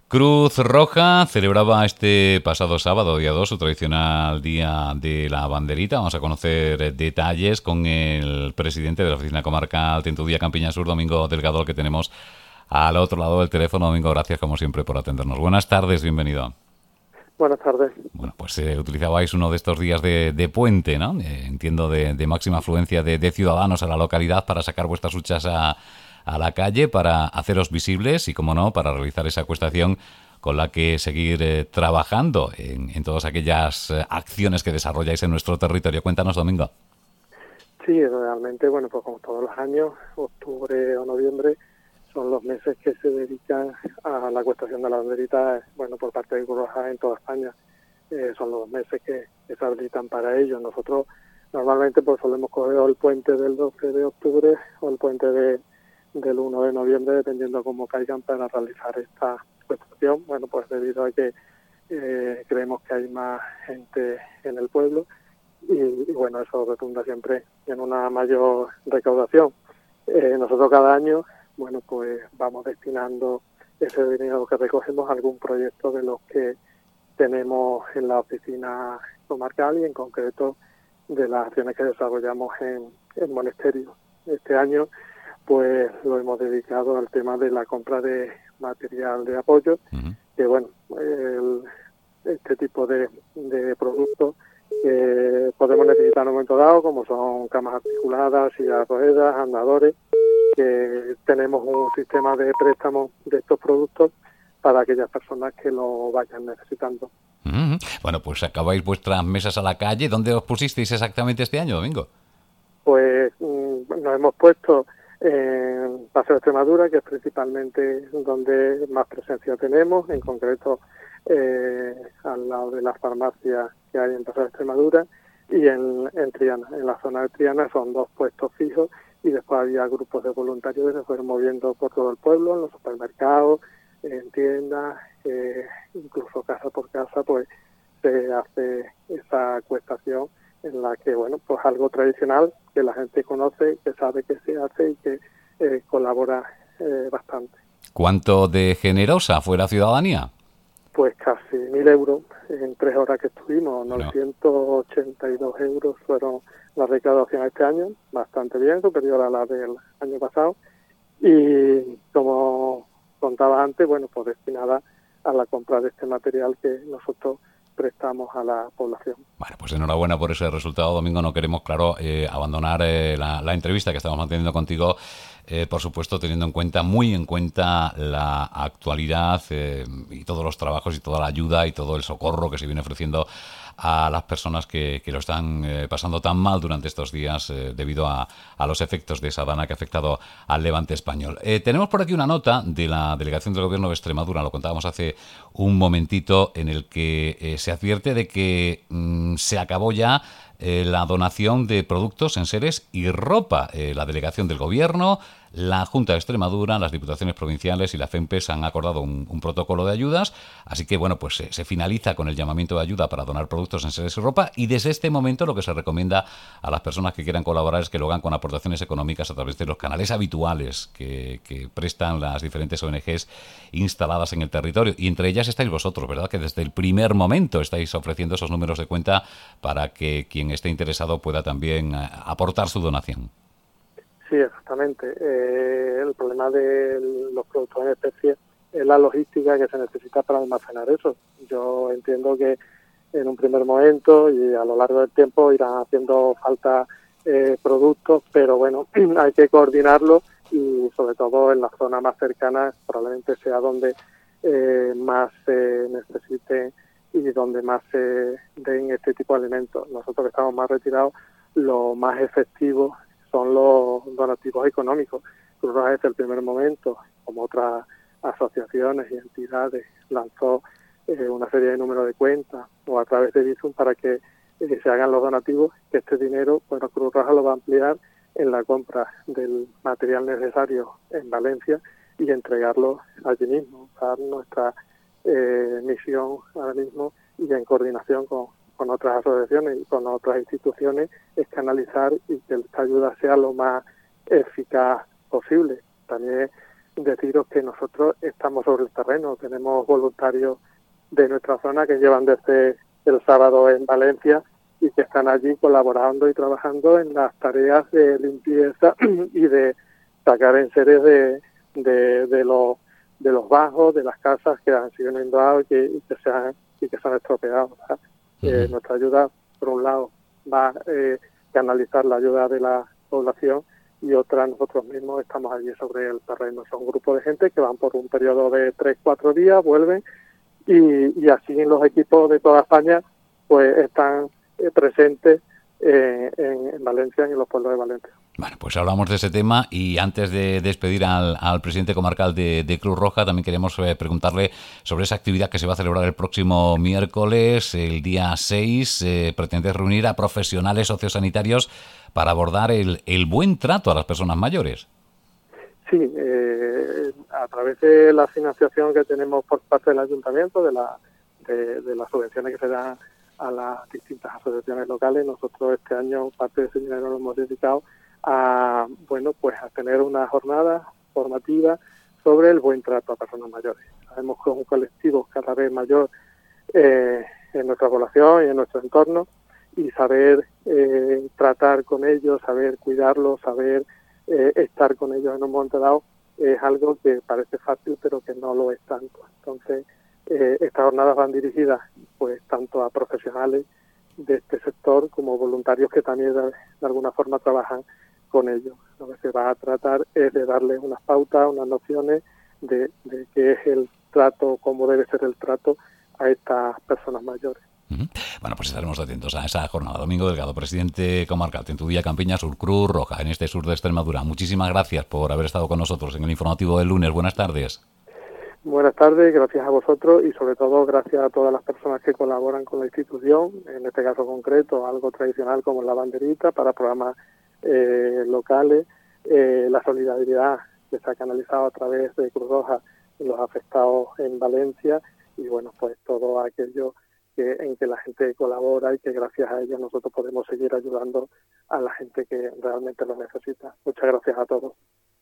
Cruz Roja celebraba este pasado sábado, día 2, su tradicional Día de la Banderita. Vamos a conocer detalles con el presidente de la Oficina Comarcal Tentudía Campiña Sur, Domingo Delgado, que tenemos al otro lado del teléfono. Domingo, gracias como siempre por atendernos. Buenas tardes, bienvenido. Buenas tardes. Bueno, pues utilizabais uno de estos días de puente, ¿no? Entiendo de máxima afluencia de ciudadanos a la localidad para sacar vuestras huchas a la calle, para haceros visibles y, como no, para realizar esa acuestación con la que seguir trabajando en todas aquellas acciones que desarrolláis en nuestro territorio. Cuéntanos, Domingo. Sí, realmente, bueno, pues como todos los años, octubre o noviembre son los meses que se dedican a la cuestación de la banderita, bueno, por parte de Cruz Roja en toda España. Son los meses que se habilitan para ello. Nosotros normalmente pues solemos coger o el puente del 12 de octubre o el puente del 1 de noviembre, dependiendo cómo caigan, para realizar esta cuestación. Bueno, pues debido a que creemos que hay más gente en el pueblo y bueno, eso redunda siempre en una mayor recaudación. Nosotros cada año, bueno, pues vamos destinando ese dinero que recogemos a algún proyecto de los que tenemos en la oficina comarcal y en concreto de las acciones que desarrollamos en Monesterio. Este año pues lo hemos dedicado al tema de la compra de material de apoyo, que bueno, este tipo de productos que podemos necesitar en un momento dado, como son camas articuladas, sillas de ruedas, andadores, que tenemos un sistema de préstamo de estos productos para aquellas personas que lo vayan necesitando. Bueno, pues acabáis vuestras mesas a la calle. ¿Dónde os pusisteis exactamente este año, Domingo? Pues nos hemos puesto en Paseo de Extremadura, que es principalmente donde más presencia tenemos, en concreto al lado de las farmacias que hay en Paseo de Extremadura, y en Triana. En la zona de Triana son 2 puestos fijos y después había grupos de voluntarios que se fueron moviendo por todo el pueblo, en los supermercados, en tiendas, incluso casa por casa, pues se hace esa acuestación en la que, bueno, pues algo tradicional que la gente conoce, que sabe que se hace y que colabora bastante. ¿Cuánto de generosa fue la ciudadanía? Pues casi 1.000 euros en 3 horas que estuvimos, Bueno, 982 euros fueron la recaudación este año, bastante bien, superior a la del año pasado. Y como contaba antes, bueno, pues destinada a la compra de este material que nosotros prestamos a la población. bueno, pues enhorabuena por ese resultado, Domingo. No queremos, claro, abandonar la entrevista que estamos manteniendo contigo, por supuesto, teniendo en cuenta, muy en cuenta, la actualidad y todos los trabajos y toda la ayuda y todo el socorro que se viene ofreciendo a las personas que lo están pasando tan mal durante estos días debido a los efectos de esa dana que ha afectado al levante español. Tenemos por aquí una nota de la Delegación del Gobierno de Extremadura, lo contábamos hace un momentito, en el que se advierte de que se acabó ya la donación de productos, enseres y ropa. La Delegación del Gobierno, la Junta de Extremadura, las Diputaciones Provinciales y la FEMPES han acordado un protocolo de ayudas, así que bueno, pues se finaliza con el llamamiento de ayuda para donar productos, enseres y ropa, y desde este momento lo que se recomienda a las personas que quieran colaborar es que lo hagan con aportaciones económicas a través de los canales habituales que prestan las diferentes ONGs instaladas en el territorio, y entre ellas estáis vosotros, ¿verdad? Que desde el primer momento estáis ofreciendo esos números de cuenta para que quien esté interesado pueda también aportar su donación. Sí, exactamente. El problema de los productos en especie es la logística que se necesita para almacenar eso. Yo entiendo que en un primer momento y a lo largo del tiempo irán haciendo falta productos, pero bueno, hay que coordinarlo y sobre todo en la zona más cercana probablemente sea donde más se necesite y donde más se den este tipo de alimentos. Nosotros que estamos más retirados, lo más efectivo son los donativos económicos. Cruz Roja desde el primer momento, como otras asociaciones y entidades, lanzó una serie de números de cuentas o a través de Bizum para que se hagan los donativos, que este dinero, bueno, Cruz Roja lo va a ampliar en la compra del material necesario en Valencia y entregarlo allí mismo. O sea, nuestra misión ahora mismo y en coordinación con otras asociaciones y con otras instituciones es canalizar y que esta ayuda sea lo más eficaz posible. También deciros que nosotros estamos sobre el terreno, tenemos voluntarios de nuestra zona que llevan desde el sábado en Valencia y que están allí colaborando y trabajando en las tareas de limpieza y de sacar en series de los bajos, de las casas que han sido inundadas y que se han estropeado. Nuestra ayuda, por un lado, va a canalizar la ayuda de la población y otra, nosotros mismos estamos allí sobre el terreno. Son un grupo de gente que van por un periodo de 3-4 días, vuelven y así los equipos de toda España pues están presentes en Valencia y en los pueblos de Valencia. Bueno, pues hablamos de ese tema y antes de despedir al presidente comarcal de Cruz Roja, también queremos preguntarle sobre esa actividad que se va a celebrar el próximo miércoles, el día 6. Pretende reunir a profesionales sociosanitarios para abordar el buen trato a las personas mayores. Sí, a través de la financiación que tenemos por parte del ayuntamiento, de las subvenciones que se dan a las distintas asociaciones locales, nosotros este año parte de ese dinero lo hemos dedicado a tener una jornada formativa sobre el buen trato a personas mayores. Sabemos que es un colectivo cada vez mayor en nuestra población y en nuestro entorno, y saber tratar con ellos, saber cuidarlos, saber estar con ellos en un momento dado es algo que parece fácil pero que no lo es tanto. Entonces estas jornadas van dirigidas pues tanto a profesionales de este sector como voluntarios que también de alguna forma trabajan con ellos. Lo que se va a tratar es de darles unas pautas, unas nociones de qué es el trato, cómo debe ser el trato a estas personas mayores. Bueno, pues estaremos atentos a esa jornada. Domingo Delgado, presidente comarcal, Tentudilla, Campiña, Sur, Cruz Roja, en este sur de Extremadura. Muchísimas gracias por haber estado con nosotros en el informativo del lunes. Buenas tardes. Buenas tardes, gracias a vosotros y sobre todo gracias a todas las personas que colaboran con la institución, en este caso concreto, algo tradicional como la banderita para programas locales, la solidaridad que se ha canalizado a través de Cruz Roja y los afectados en Valencia y bueno, pues todo aquello en que la gente colabora y que gracias a ellos nosotros podemos seguir ayudando a la gente que realmente lo necesita. Muchas gracias a todos.